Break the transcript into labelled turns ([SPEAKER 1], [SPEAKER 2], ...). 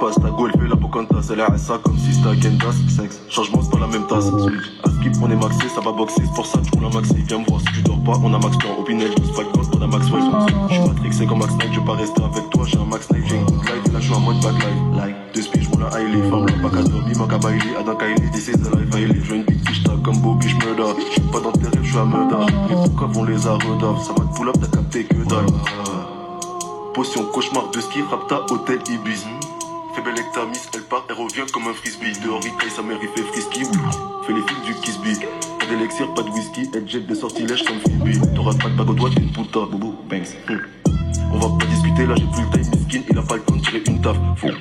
[SPEAKER 1] passe. Ta go elle fait la Pocahontas. Elle est à ça comme si c'était à Kendas. Sexe, changement c'est pas la même tasse. À skip on est maxé, ça va boxer. C'est pour ça que je roule un maxé. Viens me voir si tu dors pas, on a max plan. Au Pinel, je pas gold, on a max wave. Je suis matrixé comme Max Knight, je vais pas rester avec toi. J'ai un max Knight, j'ai une good life. Et là je suis en mode back life. Like, deux speed, je roule un Hailey. Femme, le bac à Dobby, manque à Bailey. Adam Kylie, this is the life Hailey. Je veux une big fish tag comme Bobby, je murder. Je suis pas dans tes rêves, je suis à murder. Les pourquoi vont les arredavent. Ça va te pull up, t'as capté que dalle. Potion cauchemar de ski, rapta, hôtel Ibis. Fais belle avec ta miss, elle part, elle revient comme un frisbee. Dehors il caille, sa mère il fait frisky. Fais les films du Kisby. Pas d'élixir, pas de whisky, elle jette des sortilèges comme Phoebe. T'auras pas de bague au doigt, t'es une puta, boubou, banks. On va pas discuter, là j'ai plus le time, miskin. Il a pas le temps de tirer une taf.